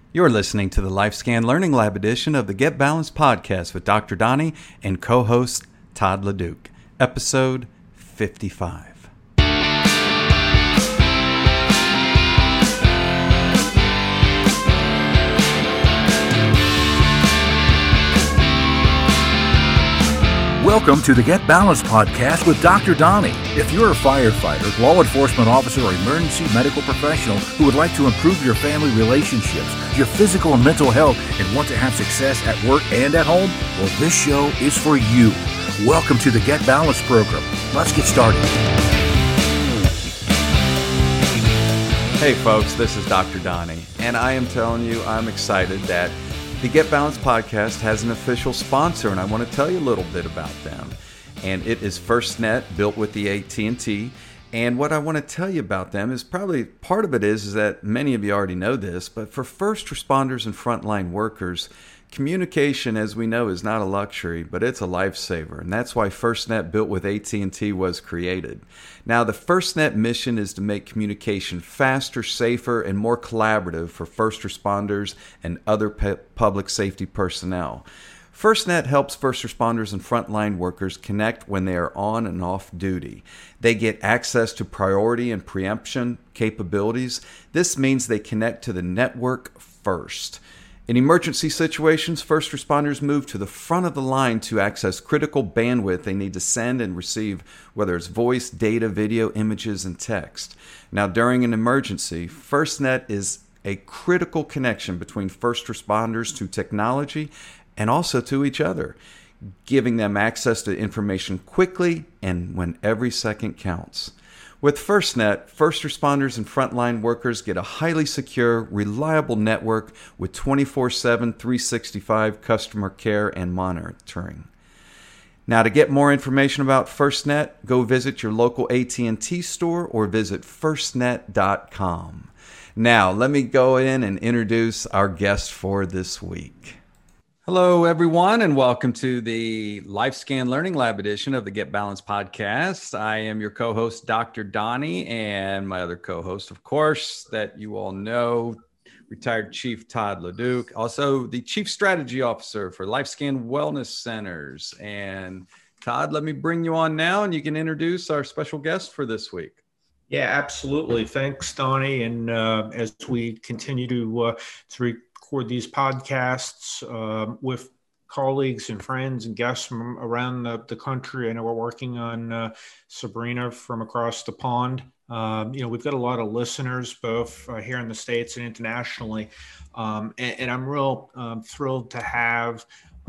You're listening to the LifeScan Learning Lab edition of the Get Balanced podcast with Dr. Donnie and co-host Todd LeDuc, episode 55. Welcome to the Get Balanced podcast with Dr. Donnie. If you're a firefighter, law enforcement officer, or emergency medical professional who would like to improve your family relationships, your physical and mental health, and want to have success at work and at home, well, this show is for you. Welcome to the Get Balanced program. Let's get started. Hey folks, this is Dr. Donnie, and I am telling you I'm excited that the Get Balanced podcast has an official sponsor, and I want to tell you a little bit about them. And it is FirstNet, built with the AT&T. And what I want to tell you about them is probably part of it is that many of you already know this, but for first responders and frontline workers, communication, as we know, is not a luxury, but it's a lifesaver. And that's why FirstNet, built with AT&T, was created. Now, the FirstNet mission is to make communication faster, safer, and more collaborative for first responders and other public safety personnel. FirstNet helps first responders and frontline workers connect when they are on and off duty. They get access to priority and preemption capabilities. This means they connect to the network first. In emergency situations, first responders move to the front of the line to access critical bandwidth they need to send and receive, whether it's voice, data, video, images, and text. Now, during an emergency, FirstNet is a critical connection between first responders to technology and also to each other, giving them access to information quickly and when every second counts. With FirstNet, first responders and frontline workers get a highly secure, reliable network with 24/7, 365 customer care and monitoring. Now, to get more information about FirstNet, go visit your local AT&T store or visit firstnet.com. Now, let me go in and introduce our guest for this week. Hello, everyone, and welcome to the LifeScan Learning Lab edition of the Get Balanced podcast. I am your co-host, Dr. Donnie, and my other co-host, of course, that you all know, retired Chief Todd LeDuc, also the Chief Strategy Officer for LifeScan Wellness Centers. And Todd, let me bring you on now, and you can introduce our special guest for this week. Yeah, absolutely. Thanks, Donnie. And as we continue to record these podcasts with colleagues and friends and guests from around the country. I know we're working on Sabrina from across the pond. We've got a lot of listeners both here in the States and internationally. And I'm real thrilled to have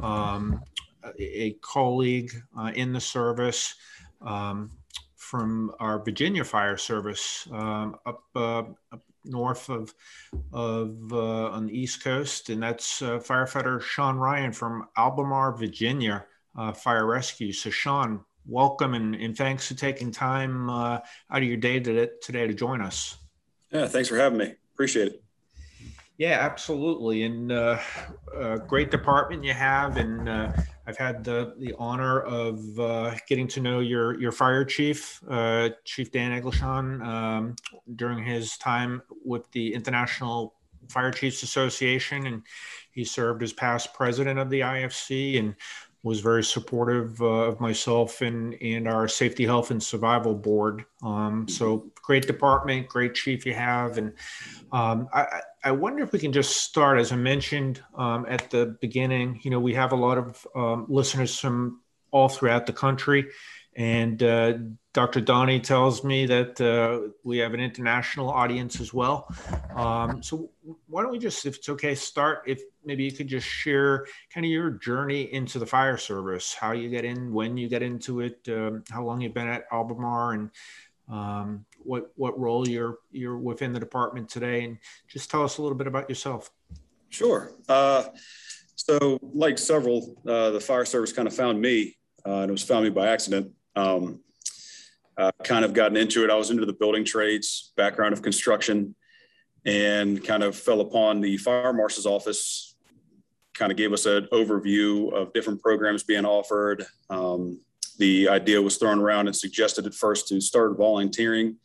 a colleague in the service from our Virginia Fire Service up north of on the East Coast, and that's firefighter Sean Ryan from Albemarle, Virginia Fire Rescue. So Sean, welcome and thanks for taking time out of your day today to join us. Yeah, thanks for having me. Appreciate it. Yeah, absolutely. And great department you have. And I've had the honor of getting to know your fire chief, Chief Dan Eglishon, during his time with the International Fire Chiefs Association. And he served as past president of the IFC and was very supportive of myself and our Safety, Health, and Survival Board. So great department, great chief you have. And I wonder if we can just start, as I mentioned at the beginning, we have a lot of listeners from all throughout the country. And Dr. Donnie tells me that we have an international audience as well. So why don't we just, if it's okay, start, if maybe you could just share kind of your journey into the fire service, how you get in, when you get into it, how long you've been at Albemarle, and what role you're within the department today, and just tell us a little bit about yourself. Sure. So like several, the fire service kind of found me, and it was found me by accident. Kind of gotten into it. I was into the building trades, background of construction, and kind of fell upon the fire marshal's office, kind of gave us an overview of different programs being offered. The idea was thrown around and suggested at first to start volunteering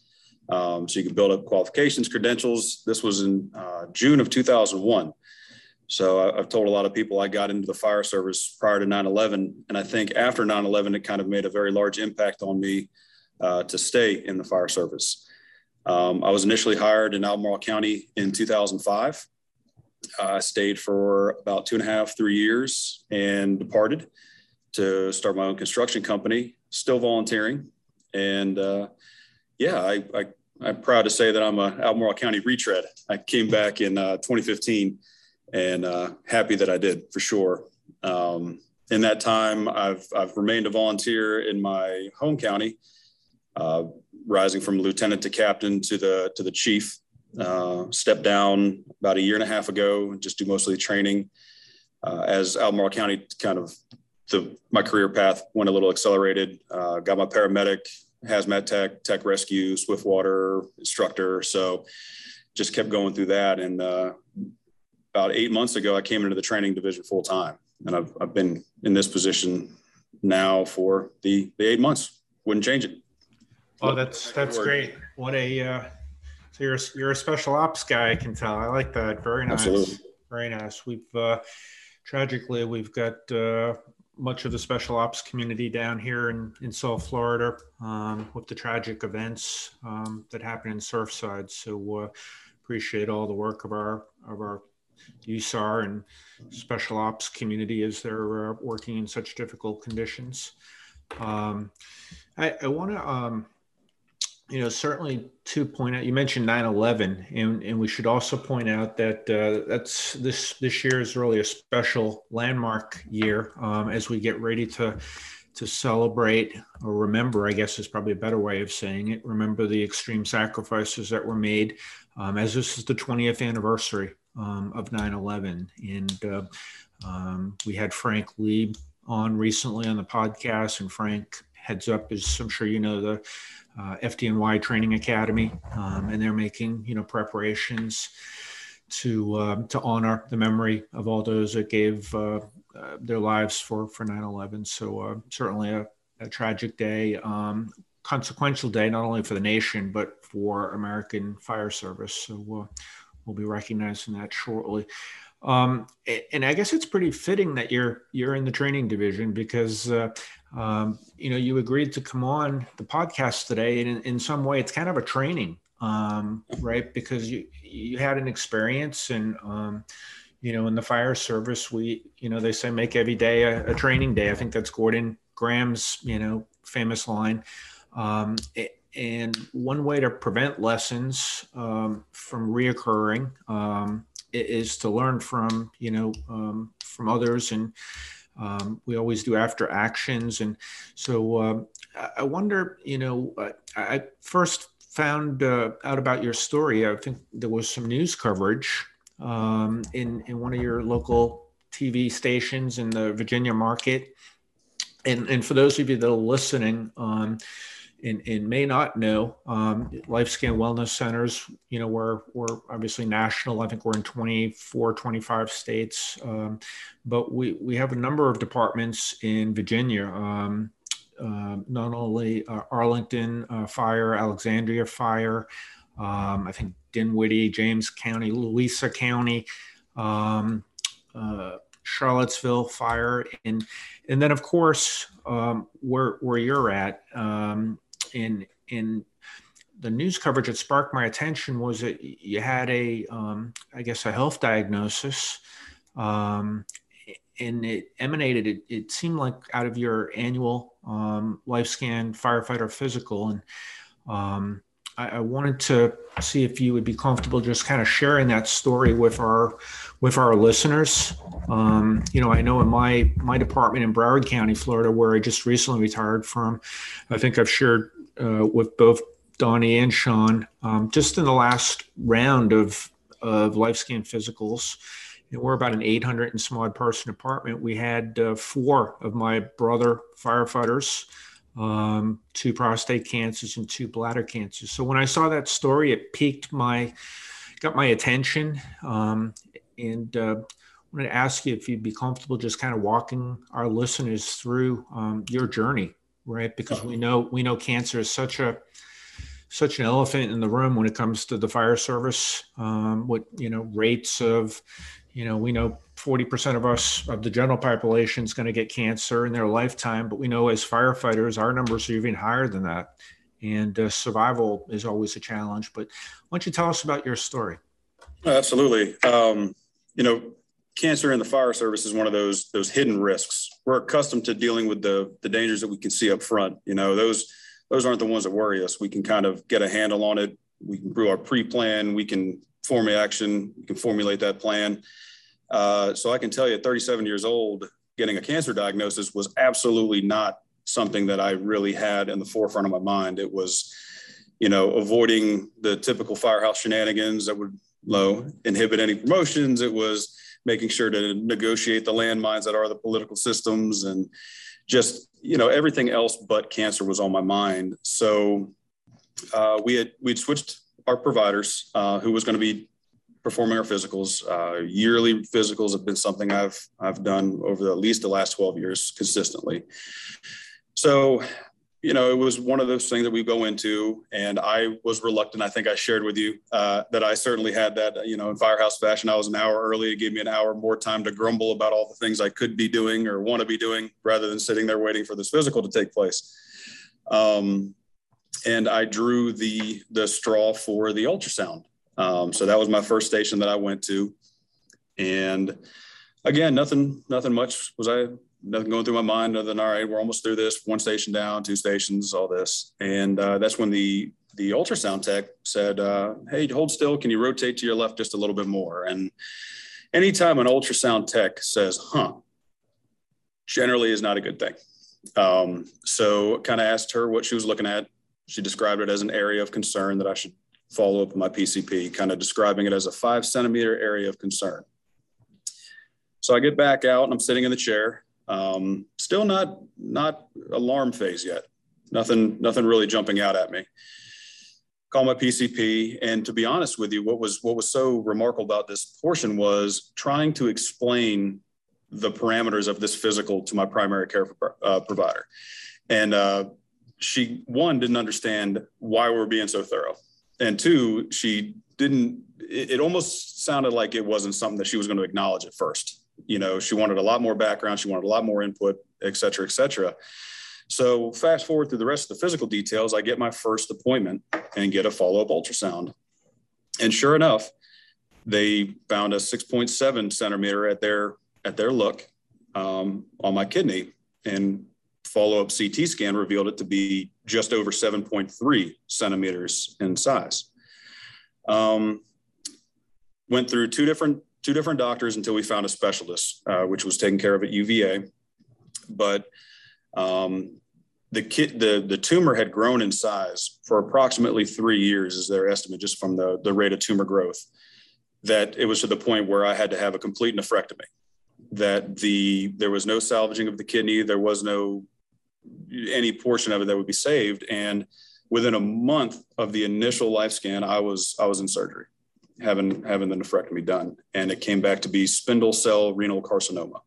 So you can build up qualifications, credentials. This was in June of 2001. So I've told a lot of people I got into the fire service prior to 9/11. And I think after 9/11, it kind of made a very large impact on me to stay in the fire service. I was initially hired in Albemarle County in 2005. I stayed for about 2.5, 3 years and departed to start my own construction company, still volunteering. And I'm proud to say that I'm a Albemarle County retread. I came back in 2015 and happy that I did, for sure. In that time, I've remained a volunteer in my home county, rising from lieutenant to captain to the chief. Stepped down about 1.5 years ago and just do most of the training. As Albemarle County my career path went a little accelerated. Got my paramedic, hazmat tech rescue, swiftwater instructor. So just kept going through that. And about 8 months ago, I came into the training division full time. And I've been in this position now for the 8 months. Wouldn't change it. Oh, that's great. What so you're a special ops guy, I can tell. I like that. Very nice. Absolutely. Very nice. We've tragically, we've got much of the special ops community down here in South Florida with the tragic events that happened in Surfside. So appreciate all the work of our USAR and special ops community as they're working in such difficult conditions. I want to, certainly to point out, you mentioned 9/11, and we should also point out that this year is really a special landmark year as we get ready to celebrate or remember, I guess is probably a better way of saying it, remember the extreme sacrifices that were made as this is the 20th anniversary of 9/11. And we had Frank Lieb on recently on the podcast, and Frank heads up, as I'm sure you know, the FDNY Training Academy, and they're making preparations to honor the memory of all those that gave their lives for 9/11. So certainly a tragic day, consequential day, not only for the nation but for American fire service. So we'll be recognizing that shortly. And I guess it's pretty fitting that you're in the training division because you agreed to come on the podcast today, and in some way it's kind of a training, right? Because you had an experience, and in the fire service, they say make every day a training day. I think that's Gordon Graham's famous line. And one way to prevent lessons from reoccurring is to learn from others, and we always do after actions. And so I wonder, I first found out about your story. I think there was some news coverage in one of your local TV stations in the Virginia market. And for those of you that are listening, and may not know, LifeScan Wellness Centers, we're obviously national. I think we're in 24, 25 states. But we have a number of departments in Virginia, not only Arlington Fire, Alexandria Fire, I think Dinwiddie, James County, Louisa County, Charlottesville Fire, and then of course where you're at. In the news coverage that sparked my attention was that you had a health diagnosis, and it emanated, it seemed like out of your annual LifeScan firefighter physical. And I wanted to see if you would be comfortable just kind of sharing that story with our listeners. I know in my department in Broward County, Florida, where I just recently retired from, I think I've shared with both Donnie and Sean, just in the last round of LifeScan physicals. We're about an 800 and some odd person department. We had 4 of my brother firefighters, 2 prostate cancers and 2 bladder cancers. So when I saw that story, it got my attention. And I wanted to ask you if you'd be comfortable just kind of walking our listeners through your journey, right? Because we know cancer is such a such an elephant in the room when it comes to the fire service. Rates of, we know 40% of us, of the general population, is going to get cancer in their lifetime, but we know as firefighters, our numbers are even higher than that. And survival is always a challenge. But why don't you tell us about your story? Absolutely. Cancer in the fire service is one of those hidden risks. We're accustomed to dealing with the dangers that we can see up front. Those aren't the ones that worry us. We can kind of get a handle on it. We can do our pre-plan. We can form action. We can formulate that plan. So I can tell you at 37 years old, getting a cancer diagnosis was absolutely not something that I really had in the forefront of my mind. It was, avoiding the typical firehouse shenanigans that would inhibit any promotions. It was making sure to negotiate the landmines that are the political systems, and just, everything else but cancer was on my mind. So we'd switched our providers, who was going to be performing our physicals. Yearly physicals have been something I've done over at least the last 12 years consistently. So, it was one of those things that we go into, and I was reluctant. I think I shared with you that I certainly had that, in firehouse fashion. I was an hour early. It gave me an hour more time to grumble about all the things I could be doing or want to be doing, rather than sitting there waiting for this physical to take place. And I drew the straw for the ultrasound. So that was my first station that I went to. And again, nothing going through my mind other than, all right, we're almost through this, one station down, two stations, all this. And that's when the ultrasound tech said, hey, hold still. Can you rotate to your left just a little bit more? And anytime an ultrasound tech says, generally is not a good thing. So kind of asked her what she was looking at. She described it as an area of concern that I should follow up with my PCP, kind of describing it as a 5-centimeter area of concern. So I get back out and I'm sitting in the chair. Still not alarm phase yet. Nothing really jumping out at me. Call my PCP. And to be honest with you, what was so remarkable about this portion was trying to explain the parameters of this physical to my primary care provider. And she, one, didn't understand why we were being so thorough. And two, it almost sounded like it wasn't something that she was going to acknowledge at first. She wanted a lot more background. She wanted a lot more input, et cetera, et cetera. So fast forward through the rest of the physical details, I get my first appointment and get a follow-up ultrasound. And sure enough, they found a 6.7 centimeter at their look on my kidney, and follow-up CT scan revealed it to be just over 7.3 centimeters in size. Went through two different doctors until we found a specialist, which was taken care of at UVA. But the tumor had grown in size for approximately 3 years, is their estimate, just from the rate of tumor growth, that it was to the point where I had to have a complete nephrectomy, that there was no salvaging of the kidney. There was any portion of it that would be saved. And within a month of the initial life scan, I was in surgery, having the nephrectomy done. And it came back to be spindle cell renal carcinoma.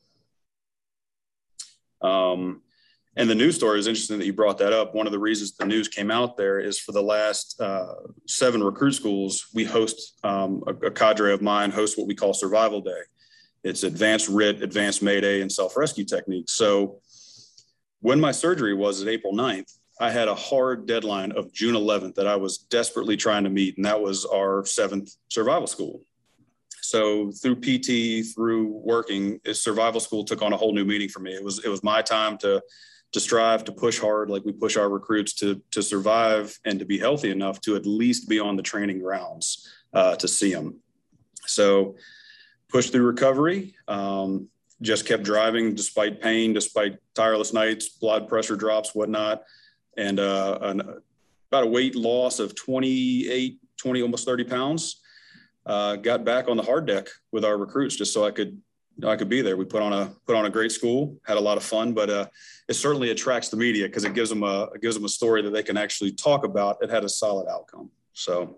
And the news story is interesting that you brought that up. One of the reasons the news came out there is for the last 7 recruit schools, we host, a cadre of mine hosts what we call Survival Day. It's advanced RIT, advanced Mayday, and self-rescue techniques. So when my surgery was at April 9th, I had a hard deadline of June 11th that I was desperately trying to meet, and that was our 7th survival school. So through PT, through working, survival school took on a whole new meaning for me. It was my time to strive, to push hard, like we push our recruits to survive and to be healthy enough to at least be on the training grounds to see them. So pushed through recovery, just kept driving despite pain, despite tireless nights, blood pressure drops, whatnot. And about a weight loss of 20, almost 30 pounds. Got back on the hard deck with our recruits just so I could be there. We put on a great school, had a lot of fun, but it certainly attracts the media because it gives them a story that they can actually talk about. It had a solid outcome. So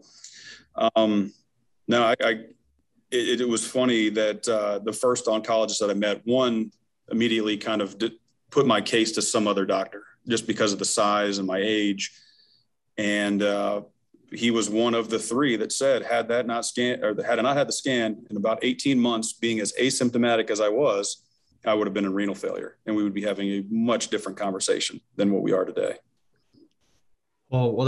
it was funny that the first oncologist that I met, one immediately kind of put my case to some other doctor just because of the size and my age. And he was one of the three that said, had I not had the scan in about 18 months, being as asymptomatic as I was, I would have been in renal failure, and we would be having a much different conversation than what we are today. Well,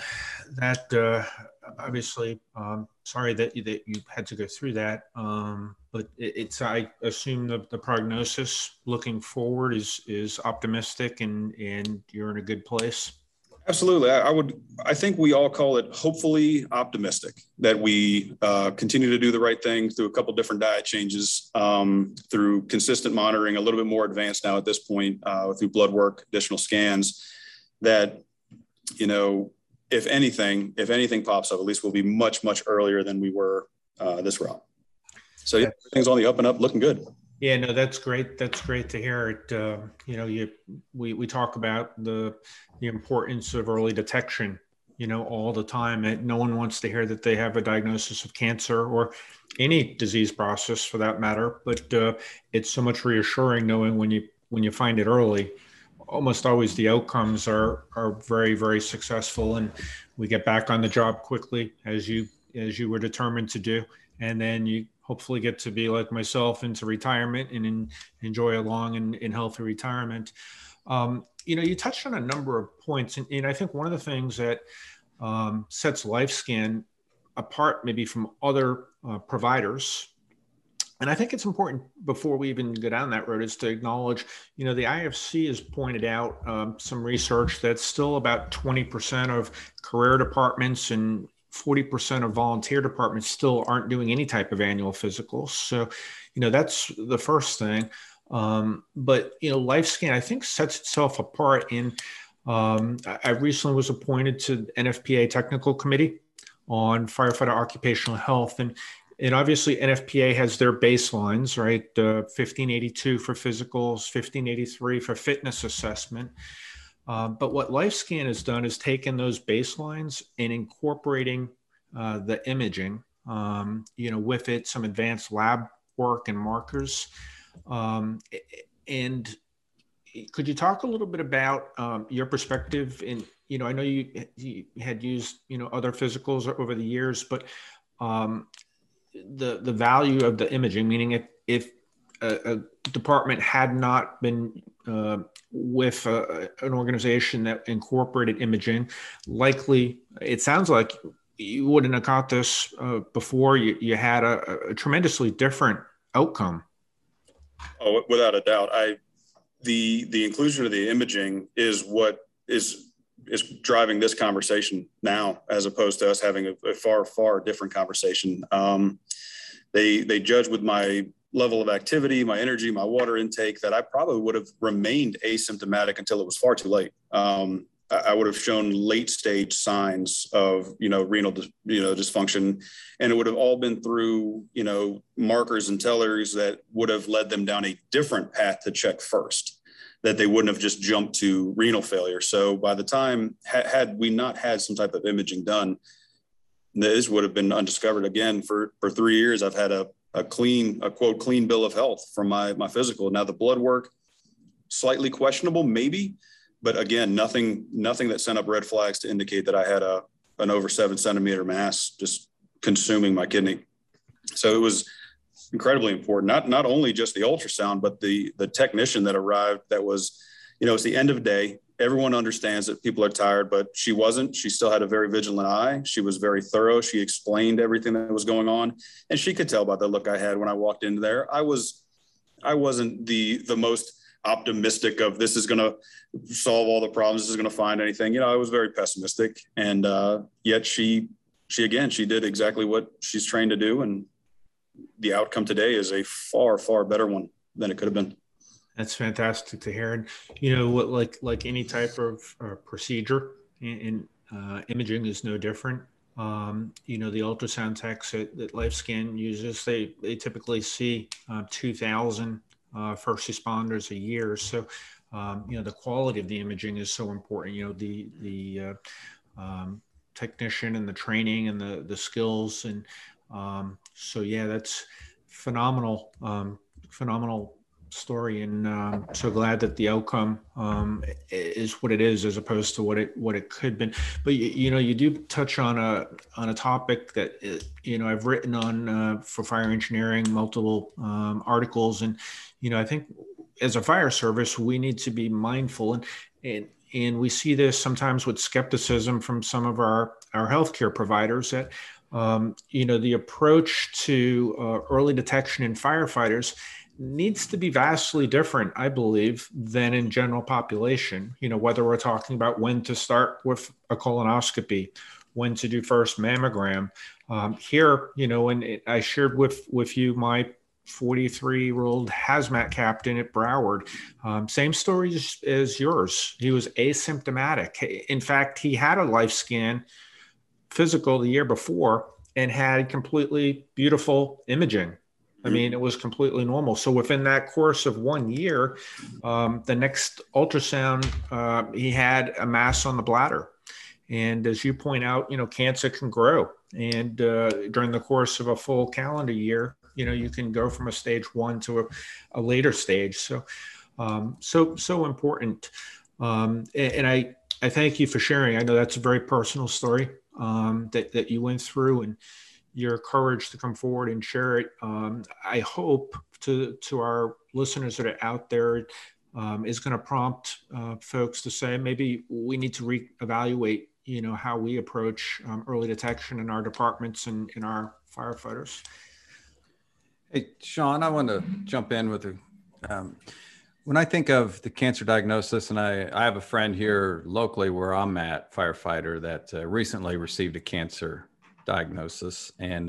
that obviously, sorry that you had to go through that. But I assume the prognosis looking forward is optimistic, and you're in a good place. Absolutely. I think we all call it hopefully optimistic that we continue to do the right thing through a couple different diet changes, through consistent monitoring, a little bit more advanced now at this point, through blood work, additional scans, that, if anything pops up, at least we'll be much, much earlier than we were this route. So yeah, everything's on the up and up, looking good. Yeah, no, that's great. That's great to hear it. We talk about the importance of early detection, all the time. And no one wants to hear that they have a diagnosis of cancer or any disease process for that matter. But it's so much reassuring knowing when you find it early, almost always the outcomes are very, very successful, and we get back on the job quickly as you were determined to do. And then you hopefully get to be like myself into retirement and enjoy a long and healthy retirement. You touched on a number of points, and I think one of the things that sets LifeScan apart maybe from other providers, and I think it's important before we even go down that road, is to acknowledge, the IFC has pointed out some research that's still about 20% of career departments and 40% of volunteer departments still aren't doing any type of annual physicals. So, that's the first thing. But, LifeScan, I think, sets itself apart in, I recently was appointed to NFPA Technical Committee on Firefighter Occupational Health. And obviously NFPA has their baselines, right? 1582 for physicals, 1583 for fitness assessment. But what LifeScan has done is taken those baselines and incorporating the imaging, with it, some advanced lab work and markers. And could you talk a little bit about your perspective in, I know you had used, other physicals over the years, but the value of the imaging, meaning if a department had not been with an organization that incorporated imaging, likely it sounds like you wouldn't have got this before. You had a tremendously different outcome. Oh, without a doubt. The inclusion of the imaging is what is driving this conversation now, as opposed to us having a far, far different conversation. They judge with my level of activity, my energy, my water intake, that I probably would have remained asymptomatic until it was far too late. I would have shown late stage signs of, renal, dysfunction, and it would have all been through, markers and tellers that would have led them down a different path to check first, that they wouldn't have just jumped to renal failure. So by the time, had we not had some type of imaging done, this would have been undiscovered. Again, for 3 years, I've had a quote, clean bill of health from my physical. Now the blood work, slightly questionable, maybe, but again, nothing that sent up red flags to indicate that I had an over 7 centimeter mass just consuming my kidney. So it was incredibly important, not only just the ultrasound, but the technician that arrived, that was, it's the end of the day. Everyone understands that people are tired, but she wasn't. She still had a very vigilant eye. She was very thorough. She explained everything that was going on, and she could tell by the look I had when I walked into there. I wasn't the most optimistic of this is going to solve all the problems, this is going to find anything. I was very pessimistic, and yet she did exactly what she's trained to do, and the outcome today is a far, far better one than it could have been. That's fantastic to hear. And, what, like any type of procedure in imaging is no different. The ultrasound techs that LifeScan uses, they typically see 2,000 first responders a year. So, the quality of the imaging is so important. The technician and the training and the skills. And so, yeah, that's phenomenal story, and so glad that the outcome is what it is, as opposed to what it could have been. But you do touch on a topic that I've written on for fire engineering, multiple articles, and I think as a fire service we need to be mindful, and we see this sometimes with skepticism from some of our healthcare providers that the approach to early detection in firefighters needs to be vastly different, I believe, than in general population. Whether we're talking about when to start with a colonoscopy, when to do first mammogram. Here, and I shared with you my 43-year-old hazmat captain at Broward. Same story as yours. He was asymptomatic. In fact, he had a life scan physical the year before and had completely beautiful imaging. I mean, it was completely normal. So within that course of 1 year, the next ultrasound, he had a mass on the bladder. And as you point out, cancer can grow. And during the course of a full calendar year, you can go from a stage 1 to a later stage. So, so important. And I thank you for sharing. I know that's a very personal story that you went through, and your courage to come forward and share it. I hope to our listeners that are out there is going to prompt folks to say, maybe we need to reevaluate, how we approach early detection in our departments and in our firefighters. Hey, Sean, I want to jump in with when I think of the cancer diagnosis, and I have a friend here locally where I'm at, firefighter, that recently received a cancer diagnosis, and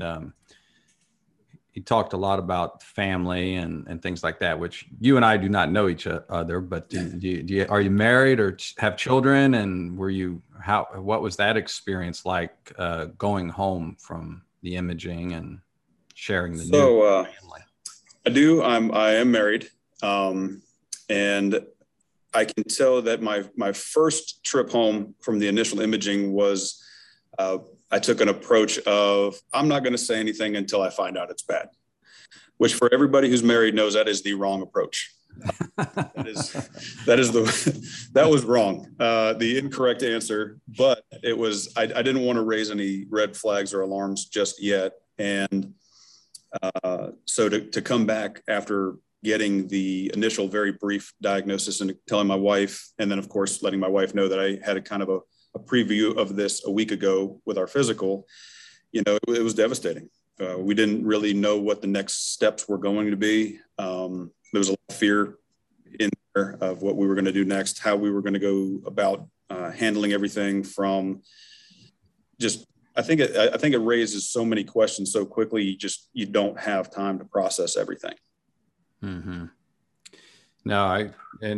he talked a lot about family and things like that, which you and I do not know each other, but are you married or have children? And what was that experience like going home from the imaging and sharing the news with family? I am married. And I can tell that my first trip home from the initial imaging was, I took an approach of, I'm not going to say anything until I find out it's bad, which for everybody who's married knows that is the wrong approach. That was wrong. The incorrect answer, but I didn't want to raise any red flags or alarms just yet. And so to come back after getting the initial very brief diagnosis and telling my wife, and then of course letting my wife know that I had a kind of a preview of this a week ago with our physical, it was devastating. We didn't really know what the next steps were going to be. There was a lot of fear in there of what we were going to do next, how we were going to go about handling everything from just, I think it raises so many questions so quickly, you don't have time to process everything. Mm-hmm. No,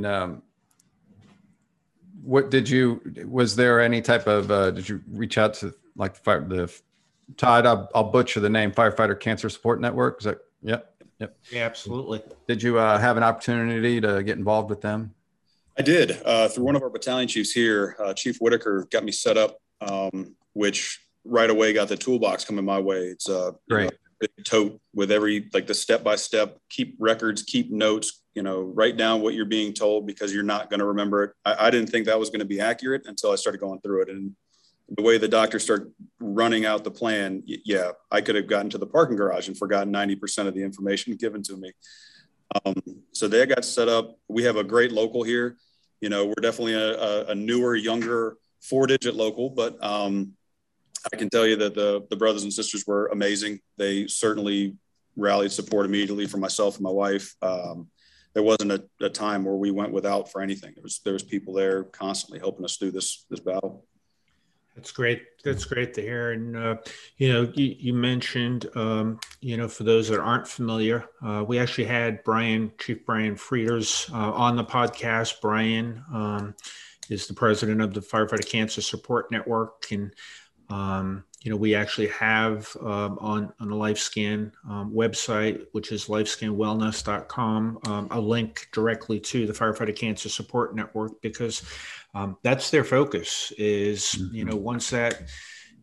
was there any type of, did you reach out to like Todd, I'll butcher the name, Firefighter Cancer Support Network? Is that, yep. Yeah, absolutely. Did you have an opportunity to get involved with them? I did, through one of our battalion chiefs here, Chief Whitaker got me set up, which right away got the toolbox coming my way. It's great. Big tote with the step-by-step, keep records, keep notes, write down what you're being told because you're not going to remember it. I didn't think that was going to be accurate until I started going through it. And the way the doctors started running out the plan, I could have gotten to the parking garage and forgotten 90% of the information given to me. So they got set up. We have a great local here. We're definitely a newer, younger 4-digit local, but I can tell you that the brothers and sisters were amazing. They certainly rallied support immediately for myself and my wife. There wasn't a time where we went without for anything. There was people there constantly helping us through this battle. That's great. That's great to hear. And, you mentioned, for those that aren't familiar, we actually had Chief Brian Frieders on the podcast. Brian is the president of the Firefighter Cancer Support Network. And, we actually have on the LifeScan website, which is lifescanwellness.com, a link directly to the Firefighter Cancer Support Network, because that's their focus is, once that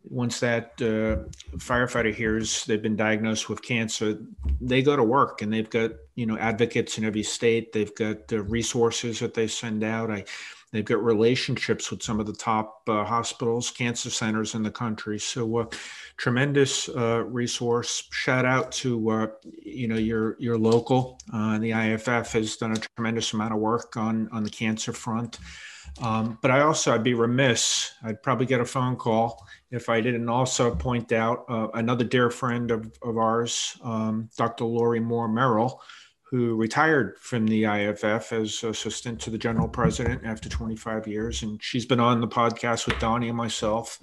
once that firefighter hears they've been diagnosed with cancer, they go to work, and they've got, advocates in every state. They've got resources that they send out. They've got relationships with some of the top hospitals, cancer centers in the country. So tremendous resource. Shout out to, your local. The IAFF has done a tremendous amount of work on the cancer front. But I'd be remiss. I'd probably get a phone call if I didn't also point out another dear friend of ours, Dr. Lori Moore Merrill, who retired from the IAFF as assistant to the general president after 25 years. And she's been on the podcast with Donnie and myself.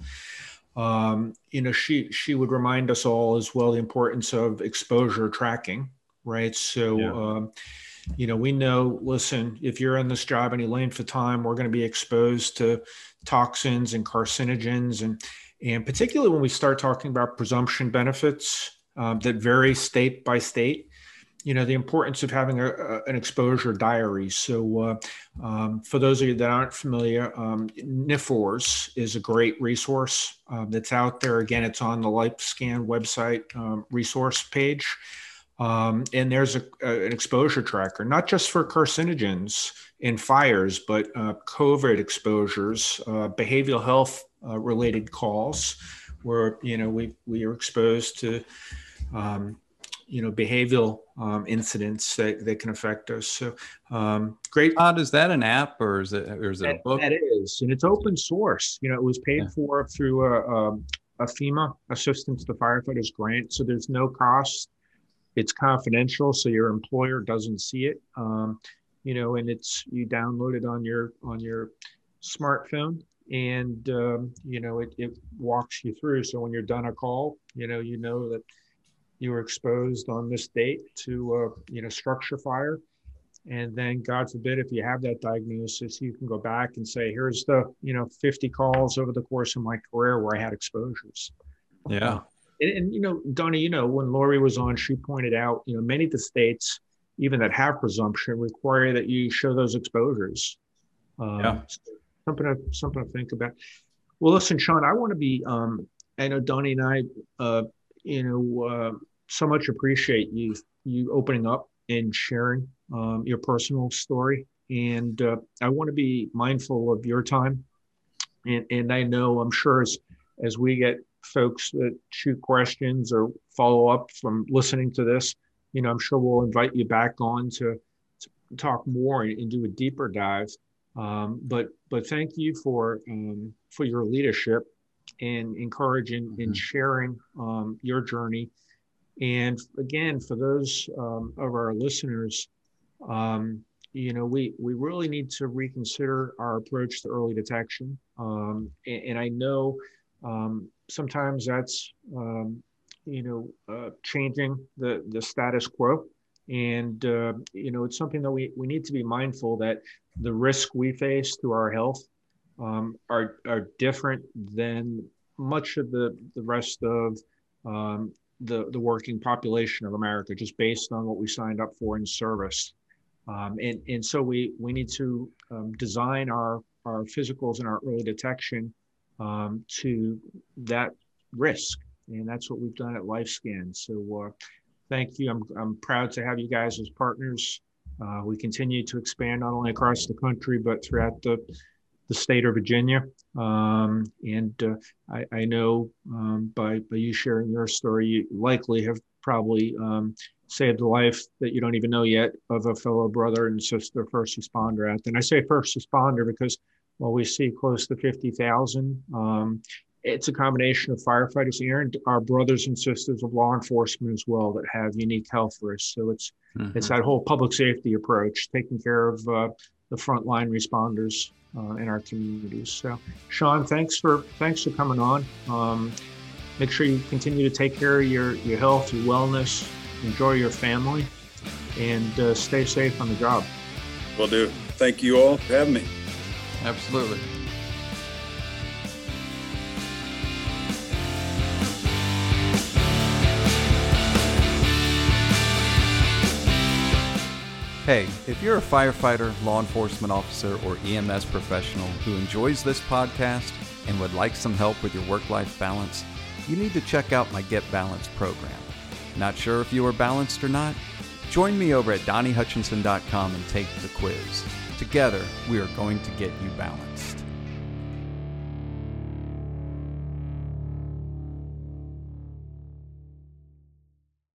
She would remind us all as well the importance of exposure tracking, right? So, we know, listen, if you're in this job any length of time, we're going to be exposed to toxins and carcinogens. And particularly when we start talking about presumption benefits that vary state by state, the importance of having an exposure diary. So for those of you that aren't familiar, NIFORS is a great resource that's out there. Again, it's on the LifeScan website resource page. And there's an exposure tracker, not just for carcinogens and fires, but COVID exposures, behavioral health related calls, where we are exposed to behavioral incidents that can affect us. So great. Is that an app or is it a book? That is, and it's open source. It was paid for through a FEMA Assistance to Firefighters grant. So there's no cost. It's confidential, so your employer doesn't see it. And you download it on your smartphone, and it walks you through. So when you're done a call, you know that you were exposed on this date to structure fire, and then God forbid if you have that diagnosis, you can go back and say, here's the 50 calls over the course of my career where I had exposures. Yeah. And Donnie, when Lori was on, she pointed out, many of the states, even that have presumption, require that you show those exposures. So something to think about. Well, listen, Sean, I want to be. I know Donnie and I, so much appreciate you opening up and sharing your personal story, and I want to be mindful of your time. And I know, I'm sure as we get folks that shoot questions or follow up from listening to this, I'm sure we'll invite you back on to talk more and do a deeper dive. But thank you for your leadership and encouraging and sharing your journey. And again, for those of our listeners, we really need to reconsider our approach to early detection. And I know sometimes that's, changing the status quo. And, it's something that we need to be mindful that the risk we face to our health are different than much of the rest of the working population of America, just based on what we signed up for in service. And so we need to design our physicals and our early detection to that risk. And that's what we've done at LifeScan. So thank you. I'm proud to have you guys as partners. We continue to expand not only across the country, but throughout the state of Virginia. And I know by you sharing your story, you likely have probably saved the life that you don't even know yet of a fellow brother and sister first responder out there. And I say first responder because while we see close to 50,000, it's a combination of firefighters and our brothers and sisters of law enforcement as well that have unique health risks. So it's that whole public safety approach, taking care of the frontline responders in our communities. So, Sean, thanks for coming on. Make sure you continue to take care of your health, your wellness, enjoy your family, and stay safe on the job. Will do. Thank you all for having me. Absolutely. Hey, if you're a firefighter, law enforcement officer, or EMS professional who enjoys this podcast, and would like some help with your work-life balance, you need to check out my Get Balanced program. Not sure if you are balanced or not? Join me over at DonnieHutchinson.com and take the quiz. Together, we are going to get you balanced.